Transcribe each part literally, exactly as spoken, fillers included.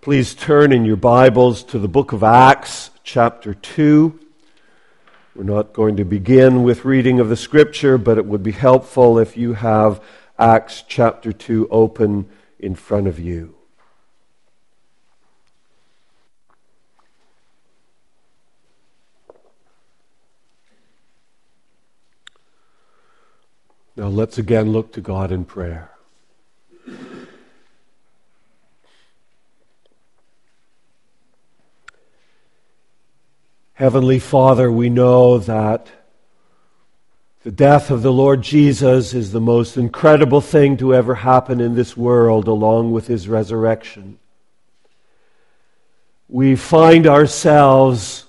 Please turn in your Bibles to the book of Acts, chapter two. We're not going to begin with reading of the Scripture, but it would be helpful if you have Acts chapter two open in front of you. Now let's again look to God in prayer. Heavenly Father, we know that the death of the Lord Jesus is the most incredible thing to ever happen in this world, along with His resurrection. We find ourselves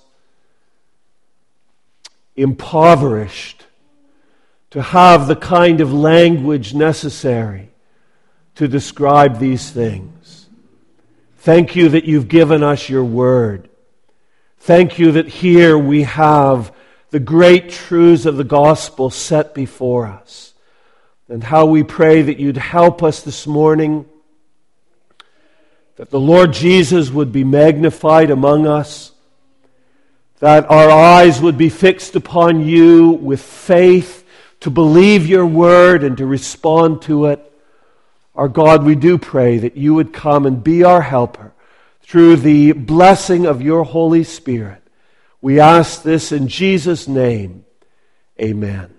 impoverished to have the kind of language necessary to describe these things. Thank you that you've given us your word. Thank you that here we have the great truths of the gospel set before us. And how we pray that you'd help us this morning, that the Lord Jesus would be magnified among us, that our eyes would be fixed upon you with faith to believe your word and to respond to it. Our God, we do pray that you would come and be our helper through the blessing of your Holy Spirit. We ask this in Jesus' name. Amen.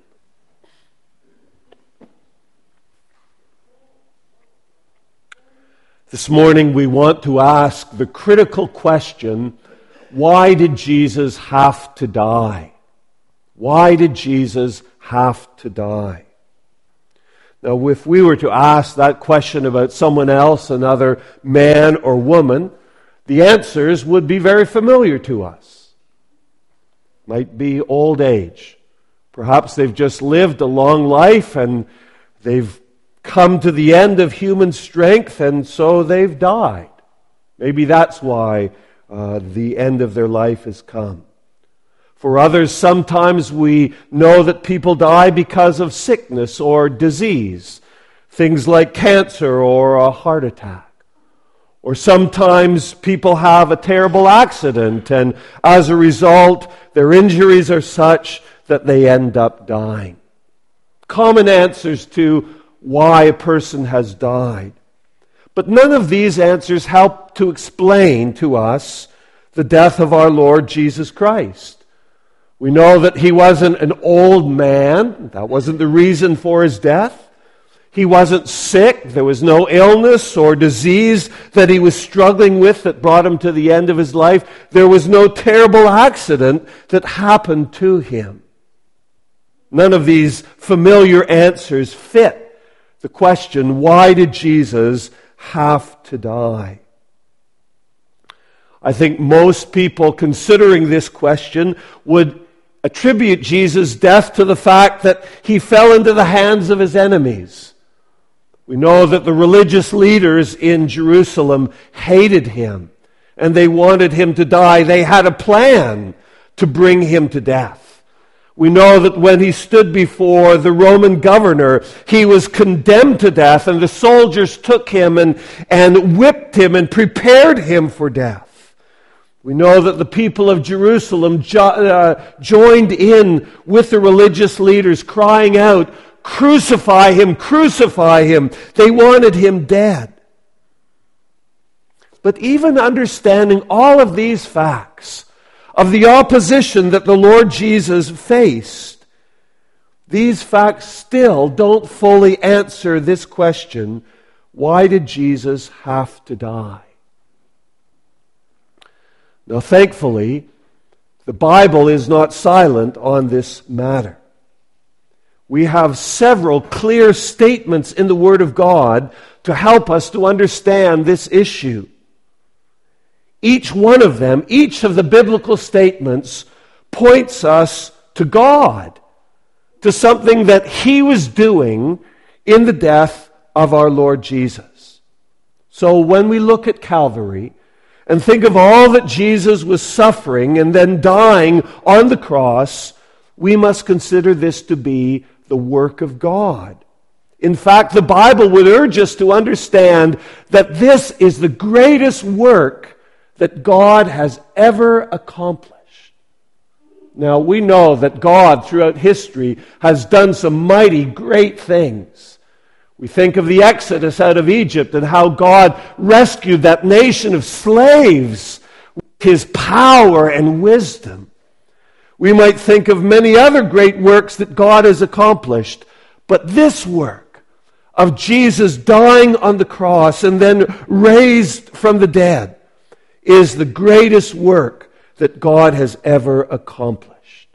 This morning we want to ask the critical question, why did Jesus have to die? Why did Jesus have to die? Now, if we were to ask that question about someone else, another man or woman, the answers would be very familiar to us. Might be old age. Perhaps they've just lived a long life and they've come to the end of human strength and so they've died. Maybe that's why uh, the end of their life has come. For others, sometimes we know that people die because of sickness or disease, things like cancer or a heart attack. Or sometimes people have a terrible accident, and as a result, their injuries are such that they end up dying. Common answers to why a person has died. But none of these answers help to explain to us the death of our Lord Jesus Christ. We know that he wasn't an old man. That wasn't the reason for his death. He wasn't sick. There was no illness or disease that he was struggling with that brought him to the end of his life. There was no terrible accident that happened to him. None of these familiar answers fit the question, why did Jesus have to die? I think most people considering this question would attribute Jesus' death to the fact that he fell into the hands of his enemies. We know that the religious leaders in Jerusalem hated him, and they wanted him to die. They had a plan to bring him to death. We know that when he stood before the Roman governor, he was condemned to death, and the soldiers took him and, and whipped him and prepared him for death. We know that the people of Jerusalem jo- uh, joined in with the religious leaders, crying out, "Crucify him, crucify him." They wanted him dead. But even understanding all of these facts of the opposition that the Lord Jesus faced, these facts still don't fully answer this question, why did Jesus have to die? Now, thankfully, the Bible is not silent on this matter. We have several clear statements in the Word of God to help us to understand this issue. Each one of them, each of the biblical statements, points us to God, to something that He was doing in the death of our Lord Jesus. So when we look at Calvary and think of all that Jesus was suffering and then dying on the cross, we must consider this to be the work of God. In fact, the Bible would urge us to understand that this is the greatest work that God has ever accomplished. Now, we know that God, throughout history, has done some mighty great things. We think of the Exodus out of Egypt and how God rescued that nation of slaves with His power and wisdom. We might think of many other great works that God has accomplished, but this work of Jesus dying on the cross and then raised from the dead is the greatest work that God has ever accomplished.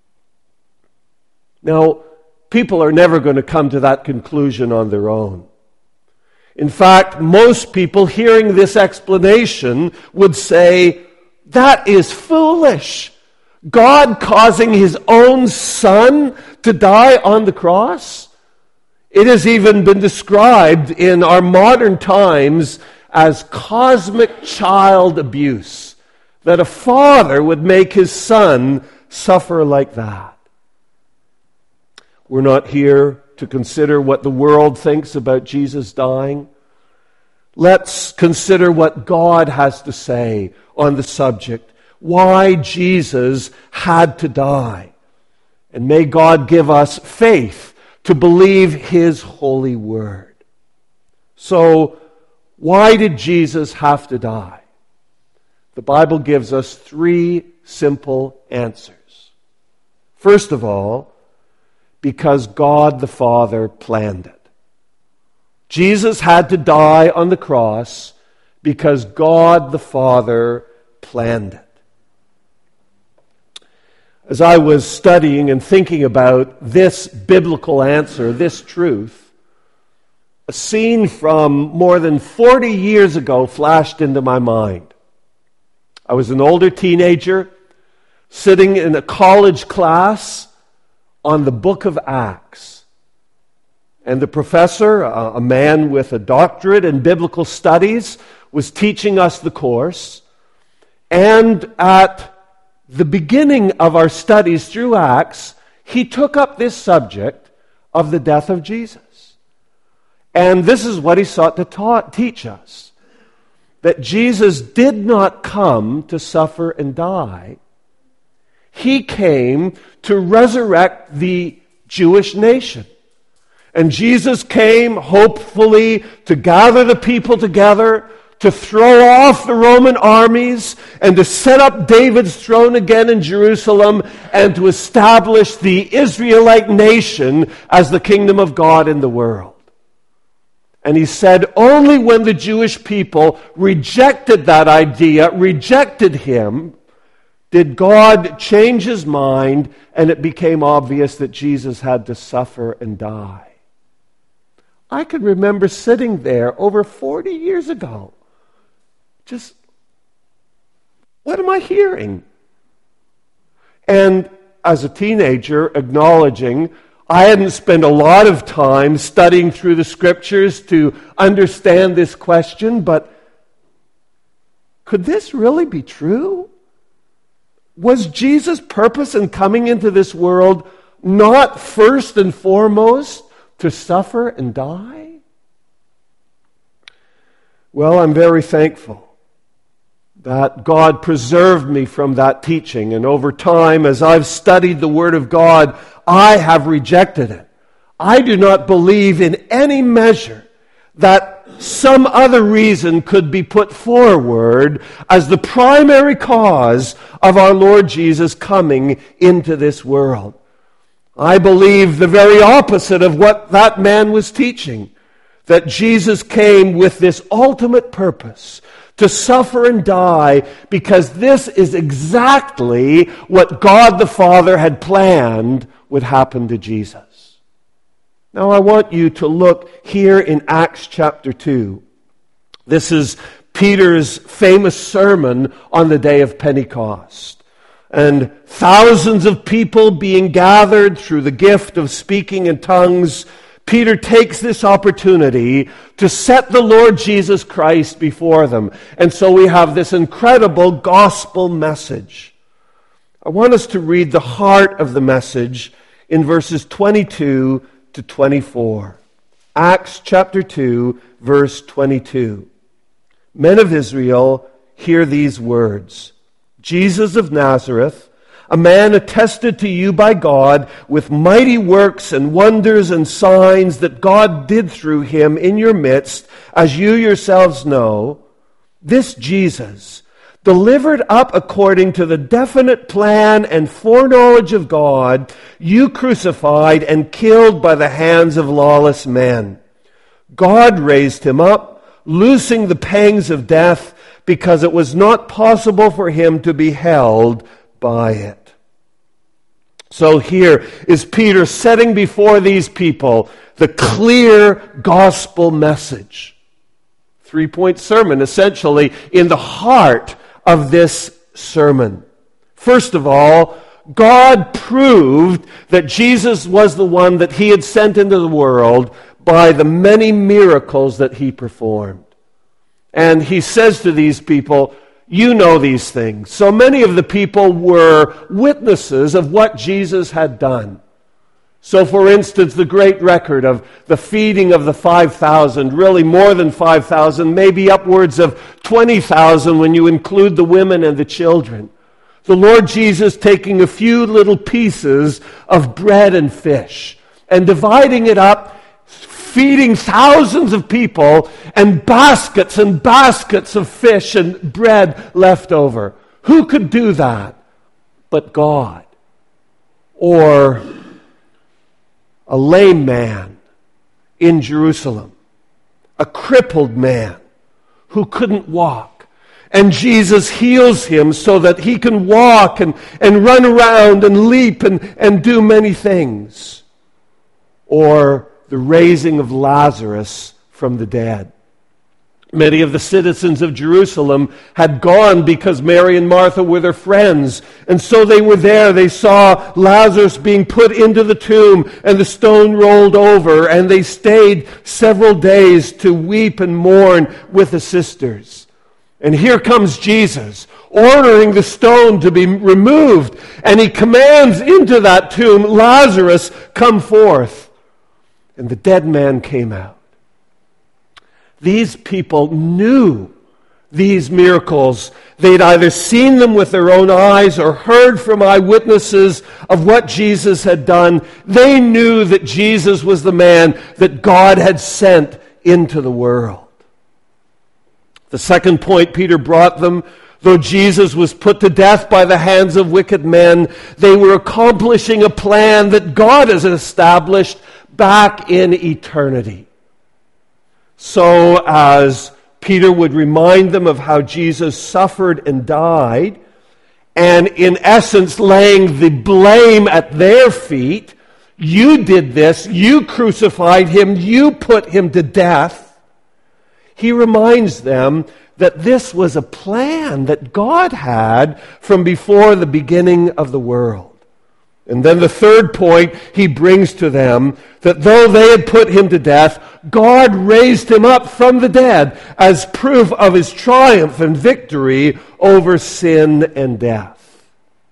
Now, people are never going to come to that conclusion on their own. In fact, most people hearing this explanation would say, that is foolish. God causing His own Son to die on the cross? It has even been described in our modern times as cosmic child abuse, that a father would make his son suffer like that. We're not here to consider what the world thinks about Jesus dying. Let's consider what God has to say on the subject, why Jesus had to die. And may God give us faith to believe His holy word. So, why did Jesus have to die? The Bible gives us three simple answers. First of all, because God the Father planned it. Jesus had to die on the cross because God the Father planned it. As I was studying and thinking about this biblical answer, this truth, a scene from more than forty years ago flashed into my mind. I was an older teenager sitting in a college class on the book of Acts. And the professor, a man with a doctorate in biblical studies, was teaching us the course. And at the beginning of our studies through Acts, he took up this subject of the death of Jesus. And this is what he sought to taught, teach us. That Jesus did not come to suffer and die. He came to resurrect the Jewish nation. And Jesus came hopefully to gather the people together, to throw off the Roman armies, and to set up David's throne again in Jerusalem, and to establish the Israelite nation as the kingdom of God in the world. And he said only when the Jewish people rejected that idea, rejected him, did God change His mind, and it became obvious that Jesus had to suffer and die. I can remember sitting there over forty years ago. Just, what am I hearing? And as a teenager, acknowledging I hadn't spent a lot of time studying through the Scriptures to understand this question, but could this really be true? Was Jesus' purpose in coming into this world not first and foremost to suffer and die? Well, I'm very thankful that God preserved me from that teaching. And over time, as I've studied the Word of God, I have rejected it. I do not believe in any measure that some other reason could be put forward as the primary cause of our Lord Jesus coming into this world. I believe the very opposite of what that man was teaching, that Jesus came with this ultimate purpose to suffer and die, because this is exactly what God the Father had planned would happen to Jesus. Now I want you to look here in Acts chapter two. This is Peter's famous sermon on the day of Pentecost. And thousands of people being gathered through the gift of speaking in tongues, Peter takes this opportunity to set the Lord Jesus Christ before them. And so we have this incredible gospel message. I want us to read the heart of the message in verses twenty-two to twenty-four. Acts chapter two, verse twenty-two. Men of Israel, hear these words. Jesus of Nazareth, a man attested to you by God with mighty works and wonders and signs that God did through him in your midst, as you yourselves know, this Jesus, delivered up according to the definite plan and foreknowledge of God, you crucified and killed by the hands of lawless men. God raised him up, loosing the pangs of death, because it was not possible for him to be held by it. So here is Peter setting before these people the clear gospel message. Three-point sermon, essentially, in the heart of this sermon. First of all, God proved that Jesus was the one that he had sent into the world by the many miracles that he performed. And he says to these people, you know these things. So many of the people were witnesses of what Jesus had done. So, for instance, the great record of the feeding of the five thousand, really more than five thousand, maybe upwards of twenty thousand when you include the women and the children. The Lord Jesus taking a few little pieces of bread and fish and dividing it up, feeding thousands of people, and baskets and baskets of fish and bread left over. Who could do that but God? Or a lame man in Jerusalem, a crippled man who couldn't walk. And Jesus heals him so that he can walk and, and run around and leap and, and do many things. Or the raising of Lazarus from the dead. Many of the citizens of Jerusalem had gone because Mary and Martha were their friends. And so they were there. They saw Lazarus being put into the tomb and the stone rolled over. And they stayed several days to weep and mourn with the sisters. And here comes Jesus, ordering the stone to be removed. And he commands into that tomb, Lazarus, come forth. And the dead man came out. These people knew these miracles. They'd either seen them with their own eyes or heard from eyewitnesses of what Jesus had done. They knew that Jesus was the man that God had sent into the world. The second point Peter brought them, though Jesus was put to death by the hands of wicked men, they were accomplishing a plan that God has established back in eternity. So as Peter would remind them of how Jesus suffered and died, and in essence laying the blame at their feet, you did this, you crucified him, you put him to death. He reminds them that this was a plan that God had from before the beginning of the world. And then the third point he brings to them, that though they had put him to death, God raised him up from the dead as proof of his triumph and victory over sin and death.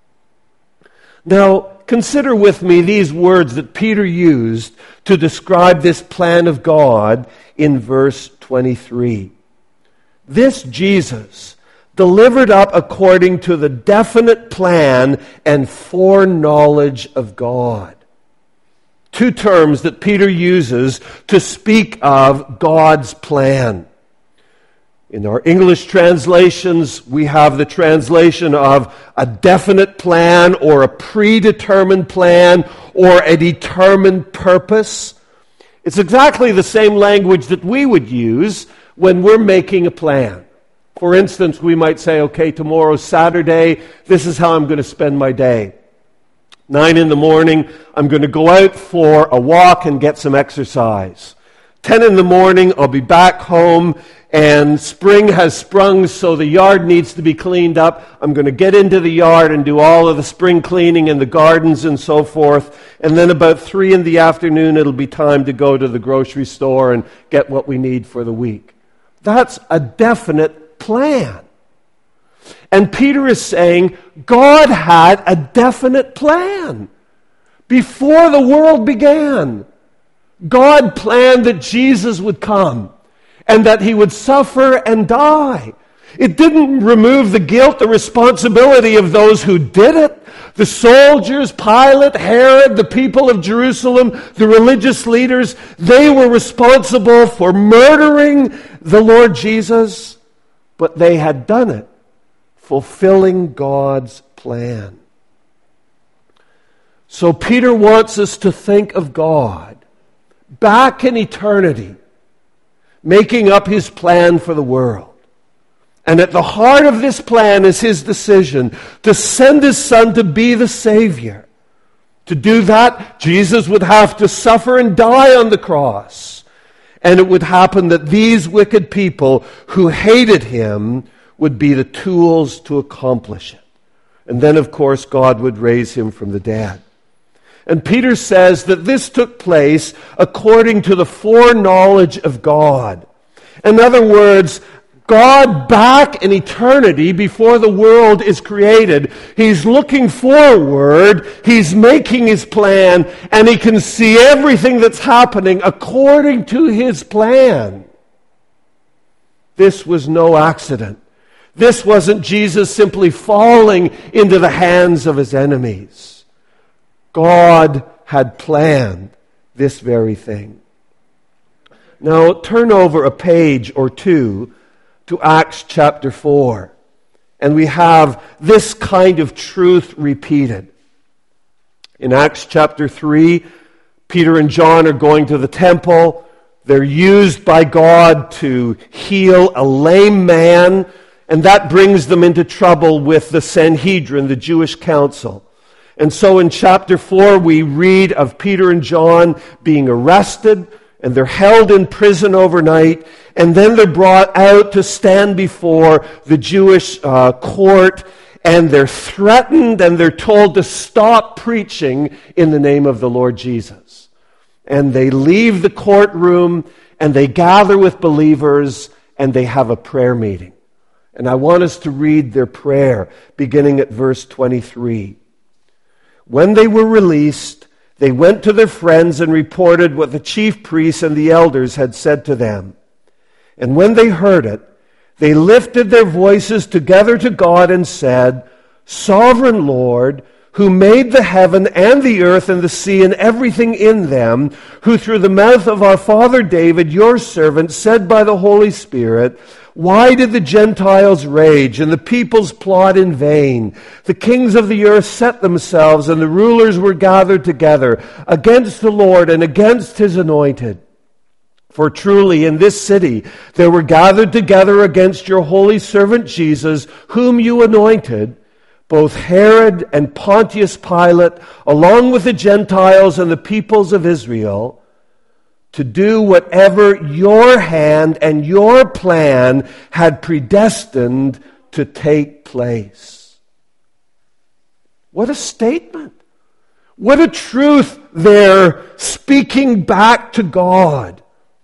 Now, consider with me these words that Peter used to describe this plan of God in verse twenty-three. This Jesus, delivered up according to the definite plan and foreknowledge of God. Two terms that Peter uses to speak of God's plan. In our English translations, we have the translation of a definite plan or a predetermined plan or a determined purpose. It's exactly the same language that we would use when we're making a plan. For instance, we might say, okay, tomorrow's Saturday, this is how I'm going to spend my day. Nine in the morning, I'm going to go out for a walk and get some exercise. Ten in the morning, I'll be back home, and spring has sprung, so the yard needs to be cleaned up. I'm going to get into the yard and do all of the spring cleaning in the gardens and so forth. And then about three in the afternoon, it'll be time to go to the grocery store and get what we need for the week. That's a definite plan. And Peter is saying God had a definite plan before the world began. God planned that Jesus would come and that he would suffer and die. It didn't remove the guilt, the responsibility of those who did it. The soldiers, Pilate, Herod, the people of Jerusalem, the religious leaders, they were responsible for murdering the Lord Jesus, but they had done it, fulfilling God's plan. So Peter wants us to think of God back in eternity, making up his plan for the world. And at the heart of this plan is his decision to send his Son to be the Savior. To do that, Jesus would have to suffer and die on the cross. And it would happen that these wicked people who hated him would be the tools to accomplish it. And then, of course, God would raise him from the dead. And Peter says that this took place according to the foreknowledge of God. In other words, God back in eternity before the world is created, he's looking forward, he's making his plan, and he can see everything that's happening according to his plan. This was no accident. This wasn't Jesus simply falling into the hands of his enemies. God had planned this very thing. Now turn over a page or two to Acts chapter four. And we have this kind of truth repeated. In Acts chapter three, Peter and John are going to the temple. They're used by God to heal a lame man, and that brings them into trouble with the Sanhedrin, the Jewish council. And so in chapter four, we read of Peter and John being arrested, and they're held in prison overnight, and then they're brought out to stand before the Jewish uh, court, and they're threatened, and they're told to stop preaching in the name of the Lord Jesus. And they leave the courtroom, and they gather with believers, and they have a prayer meeting. And I want us to read their prayer, beginning at verse twenty-three. When they were released, they went to their friends and reported what the chief priests and the elders had said to them. And when they heard it, they lifted their voices together to God and said, Sovereign Lord, who made the heaven and the earth and the sea and everything in them, who through the mouth of our father David, your servant, said by the Holy Spirit, why did the Gentiles rage and the peoples plot in vain? The kings of the earth set themselves, and the rulers were gathered together against the Lord and against his anointed. For truly in this city they were gathered together against your holy servant Jesus, whom you anointed, both Herod and Pontius Pilate, along with the Gentiles and the peoples of Israel, to do whatever your hand and your plan had predestined to take place. What a statement. What a truth they're speaking back to God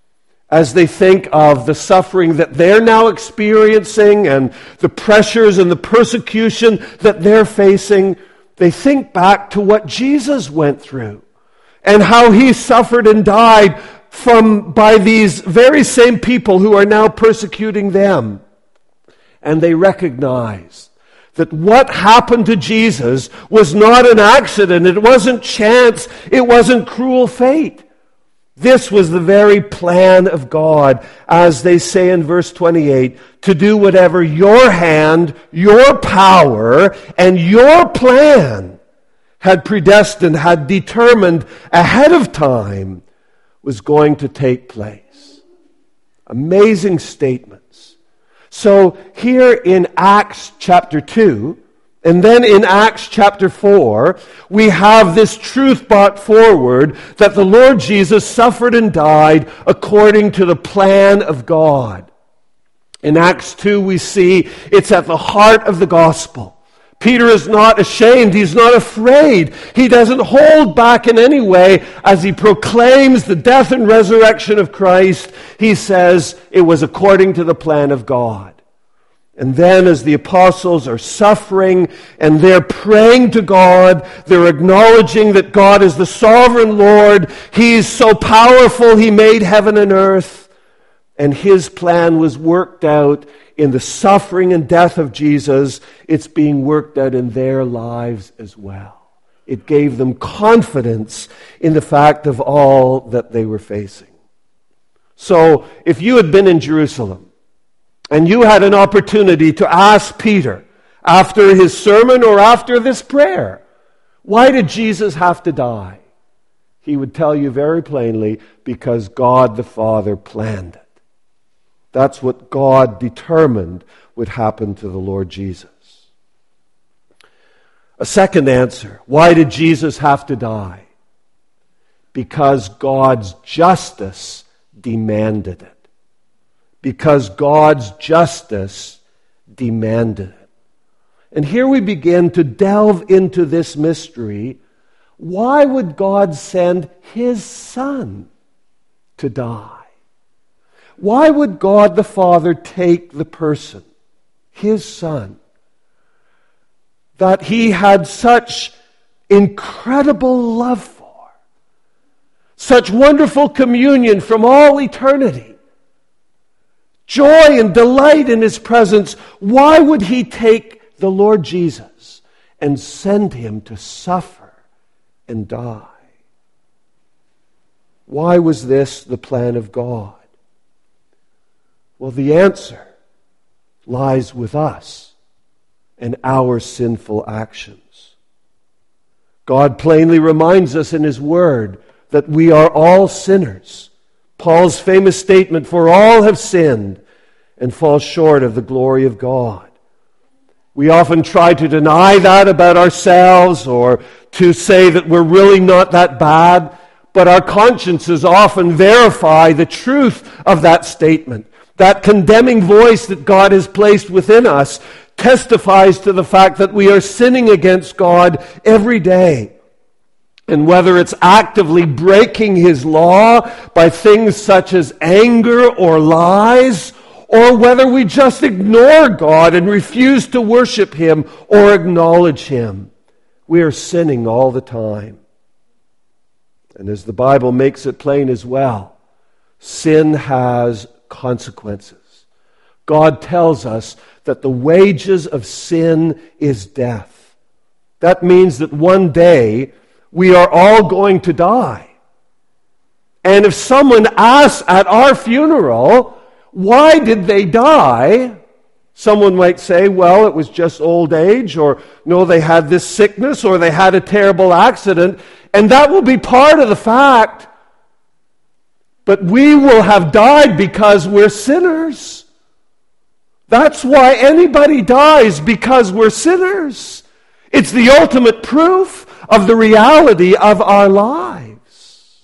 as they think of the suffering that they're now experiencing and the pressures and the persecution that they're facing. They think back to what Jesus went through and how he suffered and died from by these very same people who are now persecuting them. And they recognize that what happened to Jesus was not an accident. It wasn't chance. It wasn't cruel fate. This was the very plan of God, as they say in verse twenty-eight, to do whatever your hand, your power, and your plan had predestined, had determined ahead of time was going to take place. Amazing statements. So here in Acts chapter two, and then in Acts chapter four, we have this truth brought forward that the Lord Jesus suffered and died according to the plan of God. In Acts two, we see it's at the heart of the gospel. Peter is not ashamed. He's not afraid. He doesn't hold back in any way as he proclaims the death and resurrection of Christ. He says it was according to the plan of God. And then as the apostles are suffering and they're praying to God, they're acknowledging that God is the sovereign Lord. He's so powerful, He made heaven and earth. And His plan was worked out in the suffering and death of Jesus. It's being worked out in their lives as well. It gave them confidence in the fact of all that they were facing. So, if you had been in Jerusalem, and you had an opportunity to ask Peter, after his sermon or after this prayer, why did Jesus have to die? He would tell you very plainly, because God the Father planned it. That's what God determined would happen to the Lord Jesus. A second answer, why did Jesus have to die? Because God's justice demanded it. Because God's justice demanded it. And here we begin to delve into this mystery. Why would God send His Son to die? Why would God the Father take the person, His Son, that He had such incredible love for, such wonderful communion from all eternity, joy and delight in His presence? Why would He take the Lord Jesus and send Him to suffer and die? Why was this the plan of God? Well, the answer lies with us and our sinful actions. God plainly reminds us in His Word that we are all sinners. Paul's famous statement, "For all have sinned and fall short of the glory of God." We often try to deny that about ourselves or to say that we're really not that bad, but our consciences often verify the truth of that statement. That condemning voice that God has placed within us testifies to the fact that we are sinning against God every day. And whether it's actively breaking His law by things such as anger or lies, or whether we just ignore God and refuse to worship Him or acknowledge Him, we are sinning all the time. And as the Bible makes it plain as well, sin has consequences. God tells us that the wages of sin is death. That means that one day we are all going to die. And if someone asks at our funeral, why did they die? Someone might say, well, it was just old age, or no, they had this sickness, or they had a terrible accident, and that will be part of the fact. But we will have died because we're sinners. That's why anybody dies, because we're sinners. It's the ultimate proof of the reality of our lives.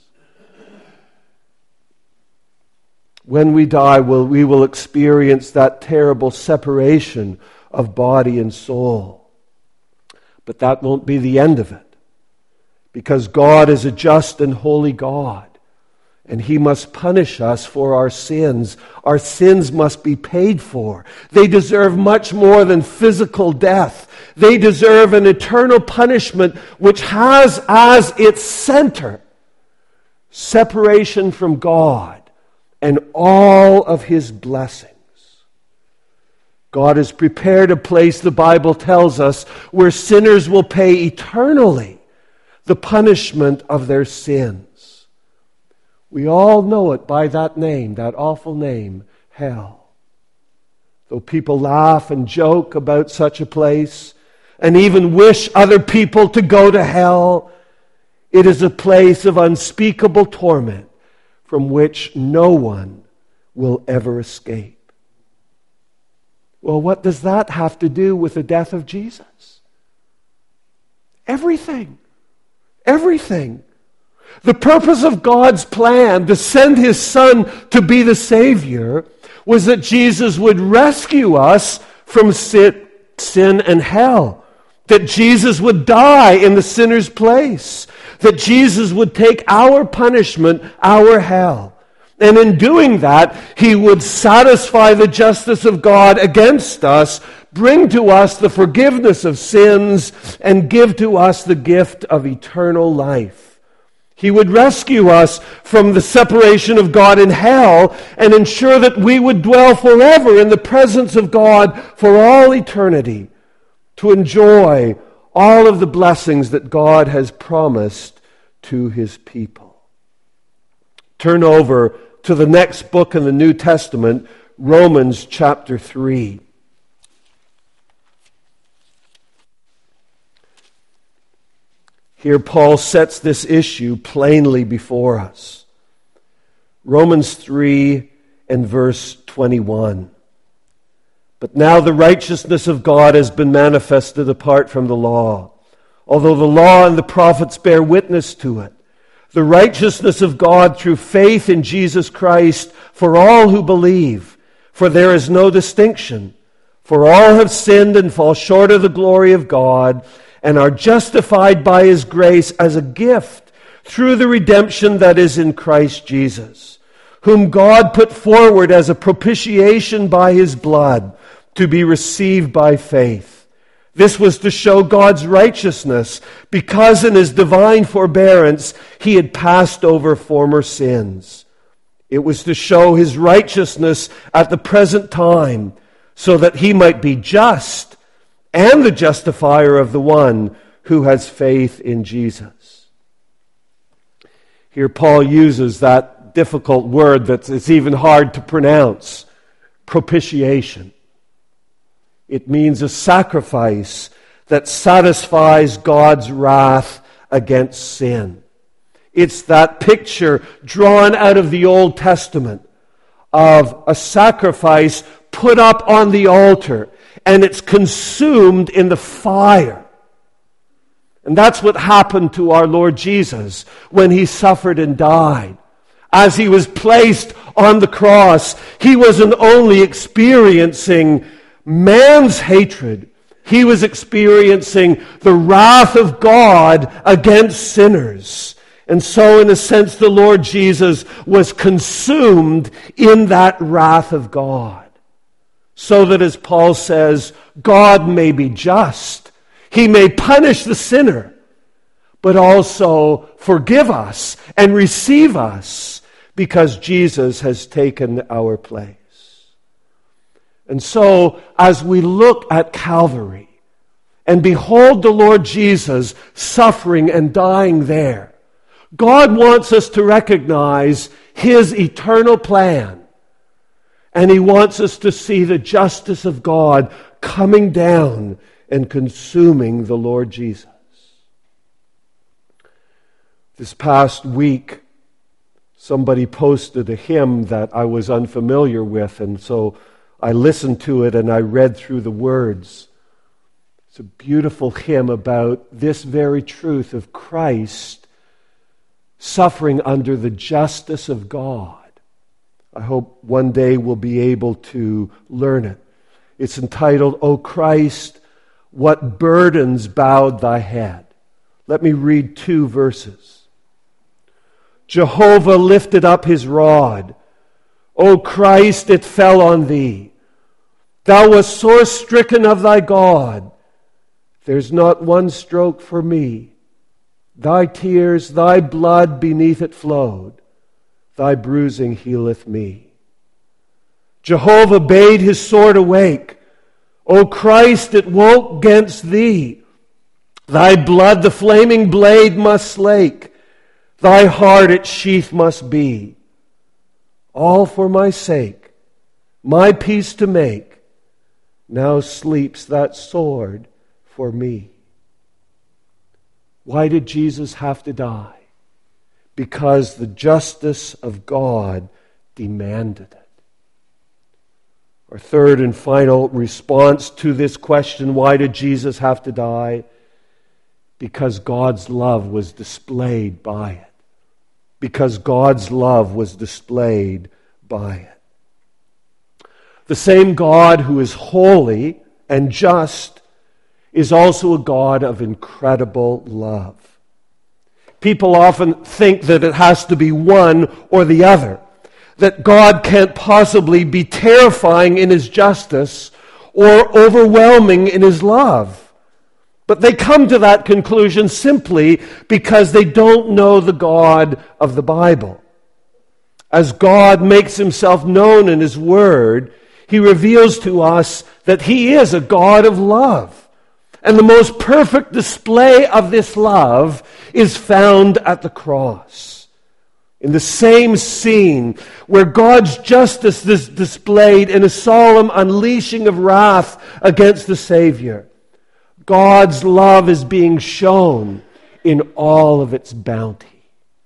When we die, we'll, we will experience that terrible separation of body and soul. But that won't be the end of it, because God is a just and holy God. And He must punish us for our sins. Our sins must be paid for. They deserve much more than physical death. They deserve an eternal punishment which has as its center separation from God and all of His blessings. God has prepared a place, the Bible tells us, where sinners will pay eternally the punishment of their sins. We all know it by that name, that awful name, hell. Though people laugh and joke about such a place and even wish other people to go to hell, it is a place of unspeakable torment from which no one will ever escape. Well, what does that have to do with the death of Jesus? Everything. Everything. The purpose of God's plan to send His Son to be the Savior was that Jesus would rescue us from sin, sin and hell. That Jesus would die in the sinner's place. That Jesus would take our punishment, our hell. And in doing that, he would satisfy the justice of God against us, bring to us the forgiveness of sins, and give to us the gift of eternal life. He would rescue us from the separation of God in hell and ensure that we would dwell forever in the presence of God for all eternity, to enjoy all of the blessings that God has promised to his people. Turn over to the next book in the New Testament, Romans chapter three. Here Paul sets this issue plainly before us. Romans three and verse twenty-one. But now the righteousness of God has been manifested apart from the law, although the law and the prophets bear witness to it. The righteousness of God through faith in Jesus Christ for all who believe, for there is no distinction. For all have sinned and fall short of the glory of God, and are justified by his grace as a gift through the redemption that is in Christ Jesus, whom God put forward as a propitiation by his blood to be received by faith. This was to show God's righteousness, because in his divine forbearance he had passed over former sins. It was to show his righteousness at the present time, so that he might be just and the justifier of the one who has faith in Jesus. Here Paul uses that difficult word that it's even hard to pronounce, propitiation. It means a sacrifice that satisfies God's wrath against sin. It's that picture drawn out of the Old Testament of a sacrifice put up on the altar, and it's consumed in the fire. And that's what happened to our Lord Jesus when he suffered and died. As he was placed on the cross, he wasn't only experiencing man's hatred, he was experiencing the wrath of God against sinners. And so, in a sense, the Lord Jesus was consumed in that wrath of God. So that, as Paul says, God may be just. He may punish the sinner, but also forgive us and receive us because Jesus has taken our place. And so, as we look at Calvary and behold the Lord Jesus suffering and dying there, God wants us to recognize his eternal plan. And he wants us to see the justice of God coming down and consuming the Lord Jesus. This past week, somebody posted a hymn that I was unfamiliar with, and so I listened to it and I read through the words. It's a beautiful hymn about this very truth of Christ suffering under the justice of God. I hope one day we'll be able to learn it. It's entitled, O Christ, what burdens bowed thy head. Let me read two verses. Jehovah lifted up his rod. O Christ, it fell on thee. Thou wast sore stricken of thy God. There's not one stroke for me. Thy tears, thy blood beneath it flowed. Thy bruising healeth me. Jehovah bade his sword awake. O Christ, it woke against thee. Thy blood the flaming blade must slake. Thy heart its sheath must be. All for my sake, my peace to make. Now sleeps that sword for me. Why did Jesus have to die? Because the justice of God demanded it. Our third and final response to this question, why did Jesus have to die? Because God's love was displayed by it. Because God's love was displayed by it. The same God who is holy and just is also a God of incredible love. People often think that it has to be one or the other. that God can't possibly be terrifying in his justice or overwhelming in his love. But they come to that conclusion simply because they don't know the God of the Bible. As God makes himself known in his word, he reveals to us that he is a God of love. And the most perfect display of this love is found at the cross. In the same scene where God's justice is displayed in a solemn unleashing of wrath against the Savior, God's love is being shown in all of its bounty.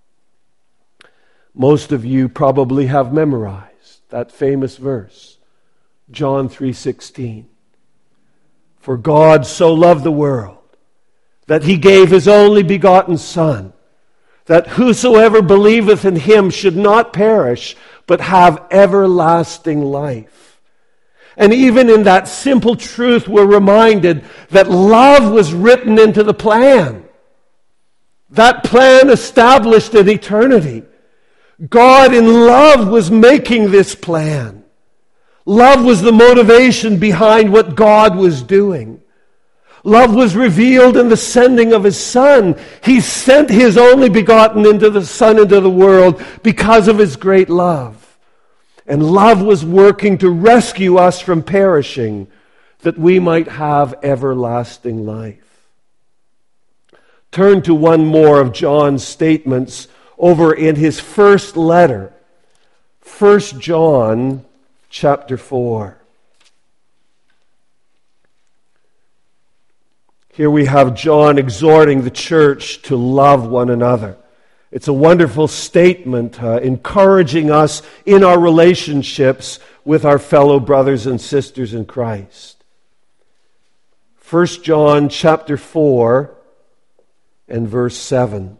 Most of you probably have memorized that famous verse, John three sixteen. For God so loved the world that he gave his only begotten Son, that whosoever believeth in him should not perish, but have everlasting life. And even in that simple truth, we're reminded that love was written into the plan. That plan established in eternity. God in love was making this plan. Love was the motivation behind what God was doing. Love was revealed in the sending of his Son. He sent his only begotten into the Son into the world because of his great love. And love was working to rescue us from perishing, that we might have everlasting life. Turn to one more of John's statements over in his first letter, First John chapter four. Here we have John exhorting the church to love one another. It's a wonderful statement uh, encouraging us in our relationships with our fellow brothers and sisters in Christ. First John chapter four and verse seven.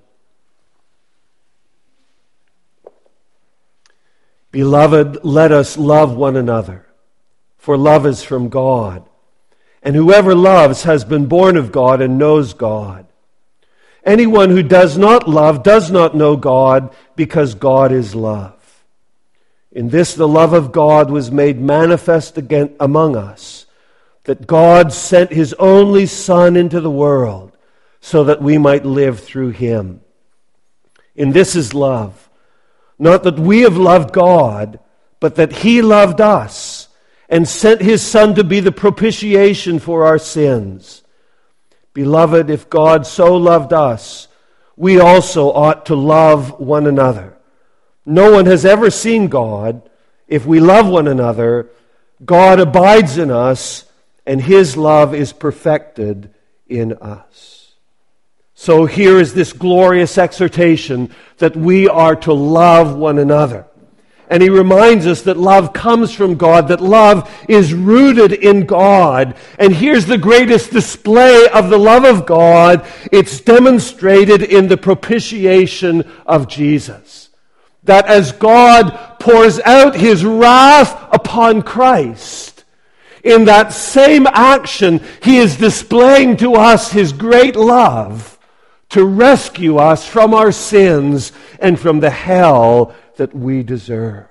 Beloved, let us love one another, for love is from God. And whoever loves has been born of God and knows God. Anyone who does not love does not know God, because God is love. In this the love of God was made manifest again among us, that God sent his only Son into the world so that we might live through him. In this is love. Not that we have loved God, but that he loved us and sent his Son to be the propitiation for our sins. Beloved, if God so loved us, we also ought to love one another. No one has ever seen God. If we love one another, God abides in us, and his love is perfected in us. So here is this glorious exhortation that we are to love one another. And he reminds us that love comes from God, that love is rooted in God. And here's the greatest display of the love of God. It's demonstrated in the propitiation of Jesus. That as God pours out his wrath upon Christ, in that same action, he is displaying to us his great love to rescue us from our sins and from the hell that we deserve.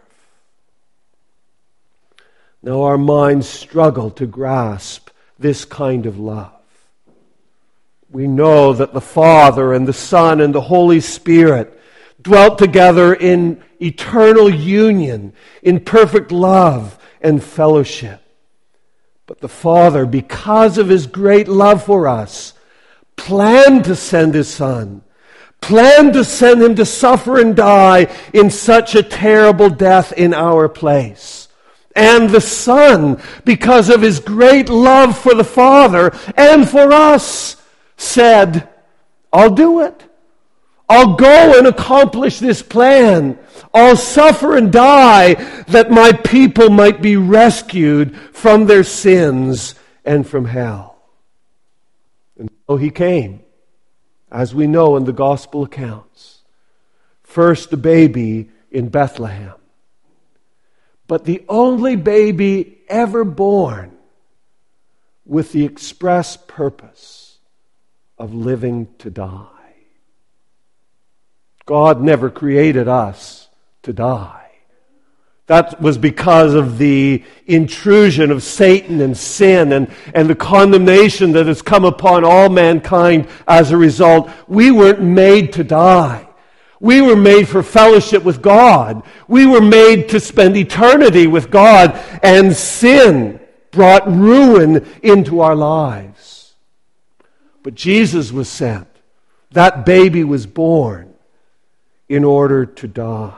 Now our minds struggle to grasp this kind of love. We know that the Father and the Son and the Holy Spirit dwelt together in eternal union, in perfect love and fellowship. But the Father, because of his great love for us, planned to send his Son, planned to send him to suffer and die in such a terrible death in our place. And the Son, because of his great love for the Father and for us, said, I'll do it. I'll go and accomplish this plan. I'll suffer and die that my people might be rescued from their sins and from hell. And so he came, as we know in the gospel accounts. First a baby in Bethlehem, but the only baby ever born with the express purpose of living to die. God never created us to die. That was because of the intrusion of Satan and sin and, and the condemnation that has come upon all mankind as a result. We weren't made to die. We were made for fellowship with God. We were made to spend eternity with God, and sin brought ruin into our lives. But Jesus was sent. That baby was born in order to die.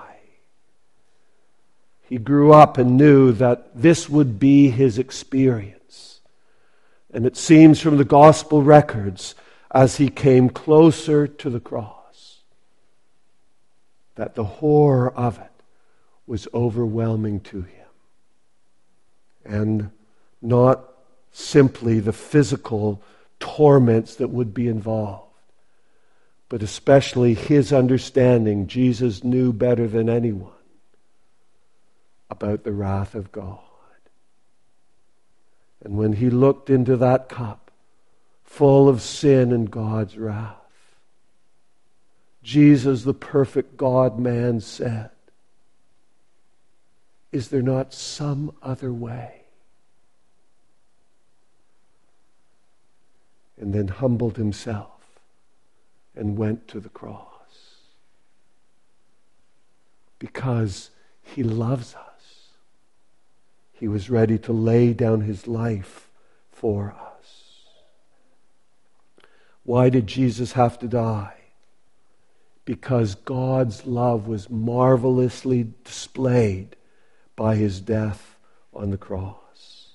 He grew up and knew that this would be his experience. And it seems from the gospel records, as he came closer to the cross, that the horror of it was overwhelming to him. And not simply the physical torments that would be involved, but especially his understanding. Jesus knew better than anyone about the wrath of God. And when he looked into that cup full of sin and God's wrath, Jesus, the perfect God-man, said, "Is there not some other way?" And then humbled himself and went to the cross. Because he loves us. He was ready to lay down his life for us. Why did Jesus have to die? Because God's love was marvelously displayed by his death on the cross.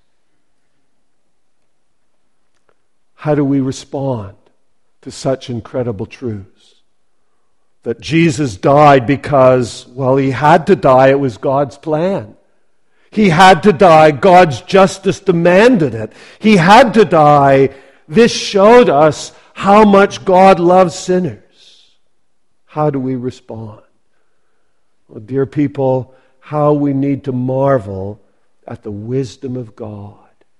How do we respond to such incredible truths? That Jesus died because, well, he had to die. It was God's plan. He had to die. God's justice demanded it. He had to die. This showed us how much God loves sinners. How do we respond? Well, dear people, how we need to marvel at the wisdom of God.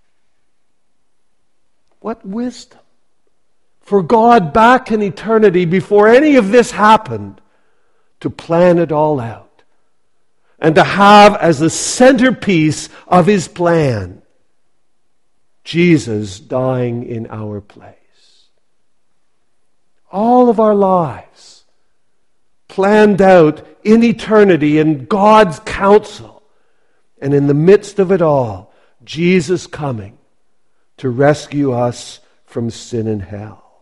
What wisdom? For God back in eternity, before any of this happened, to plan it all out. And to have as the centerpiece of his plan, Jesus dying in our place. All of our lives planned out in eternity in God's counsel. And in the midst of it all, Jesus coming to rescue us from sin and hell.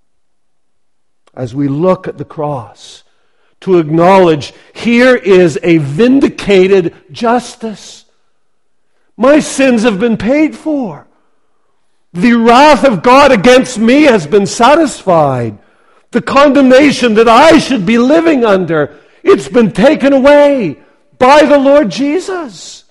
As we look at the cross, to acknowledge here is a vindicated justice. My sins have been paid for. The wrath of God against me has been satisfied. The condemnation that I should be living under, it's been taken away by the Lord Jesus.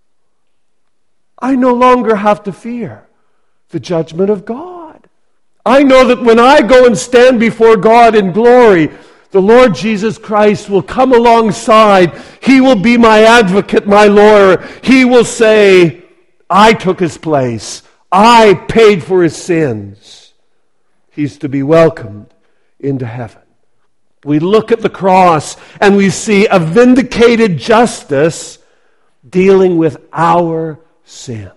I no longer have to fear the judgment of God. I know that when I go and stand before God in glory, the Lord Jesus Christ will come alongside. He will be my advocate, my lawyer. He will say, I took his place. I paid for his sins. He's to be welcomed into heaven. We look at the cross and we see a vindicated justice dealing with our sins.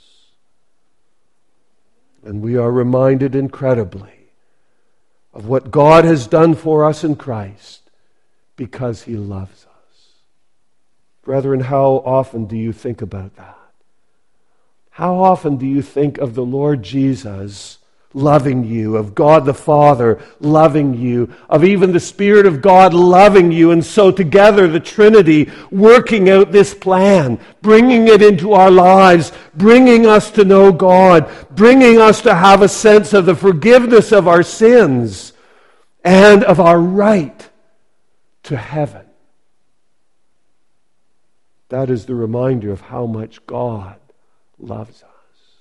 And we are reminded incredibly of what God has done for us in Christ because he loves us. Brethren, how often do you think about that? How often do you think of the Lord Jesus loving you, of God the Father loving you, of even the Spirit of God loving you, and so together the Trinity working out this plan, bringing it into our lives, bringing us to know God, bringing us to have a sense of the forgiveness of our sins and of our right to heaven. That is the reminder of how much God loves us.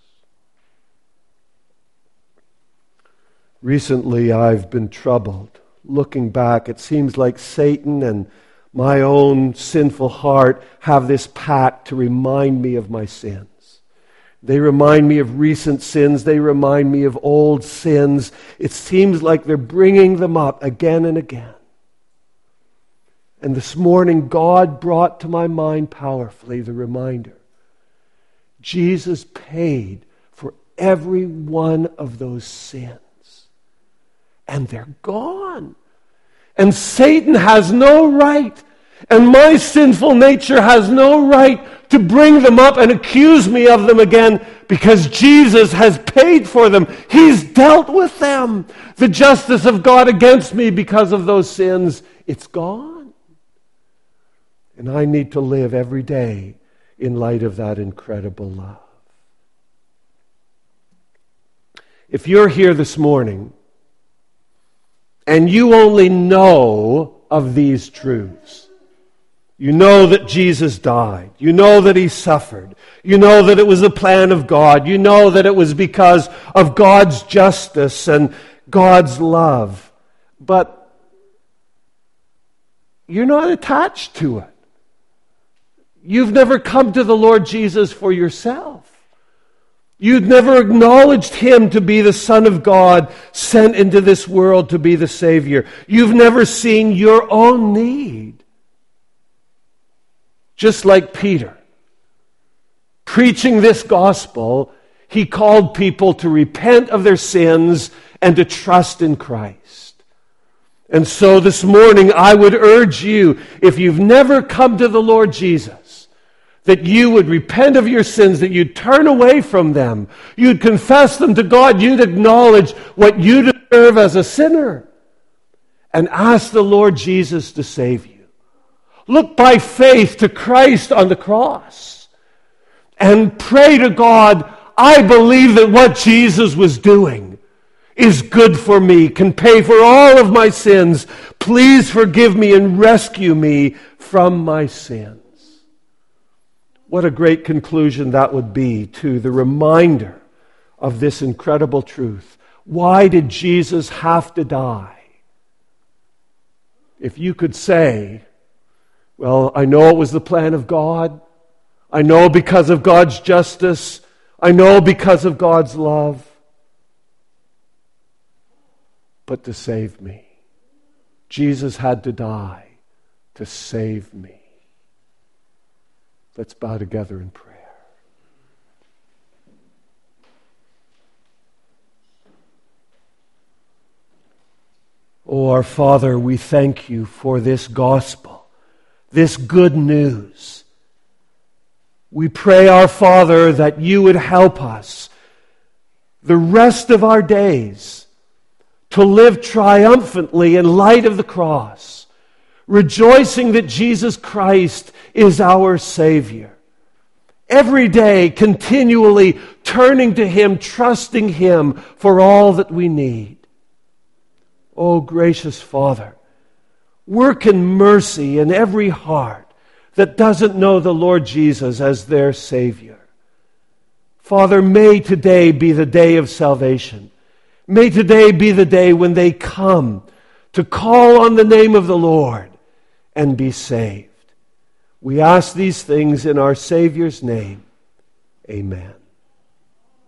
Recently, I've been troubled. Looking back, it seems like Satan and my own sinful heart have this pact to remind me of my sins. They remind me of recent sins. They remind me of old sins. It seems like they're bringing them up again and again. And this morning, God brought to my mind powerfully the reminder. Jesus paid for every one of those sins. And they're gone. And Satan has no right, and my sinful nature has no right to bring them up and accuse me of them again, because Jesus has paid for them. He's dealt with them. The justice of God against me because of those sins, it's gone. And I need to live every day in light of that incredible love. If you're here this morning and you only know of these truths, you know that Jesus died, you know that he suffered, you know that it was the plan of God, you know that it was because of God's justice and God's love, but you're not attached to it. You've never come to the Lord Jesus for yourself. You'd never acknowledged him to be the Son of God sent into this world to be the Savior. You've never seen your own need. Just like Peter, preaching this gospel, he called people to repent of their sins and to trust in Christ. And so this morning I would urge you, if you've never come to the Lord Jesus, that you would repent of your sins, that you'd turn away from them, you'd confess them to God, you'd acknowledge what you deserve as a sinner, and ask the Lord Jesus to save you. Look by faith to Christ on the cross, and pray to God, I believe that what Jesus was doing is good for me, can pay for all of my sins. Please forgive me and rescue me from my sins. What a great conclusion that would be to the reminder of this incredible truth. Why did Jesus have to die? If you could say, well, I know it was the plan of God. I know because of God's justice. I know because of God's love. But to save me. Jesus had to die to save me. Let's bow together in prayer. Oh, our Father, we thank you for this gospel, this good news. We pray, our Father, that you would help us the rest of our days to live triumphantly in light of the cross, rejoicing that Jesus Christ is our Savior. Every day, continually turning to him, trusting him for all that we need. Oh, gracious Father, work in mercy in every heart that doesn't know the Lord Jesus as their Savior. Father, may today be the day of salvation. May today be the day when they come to call on the name of the Lord and be saved. We ask these things in our Savior's name. Amen.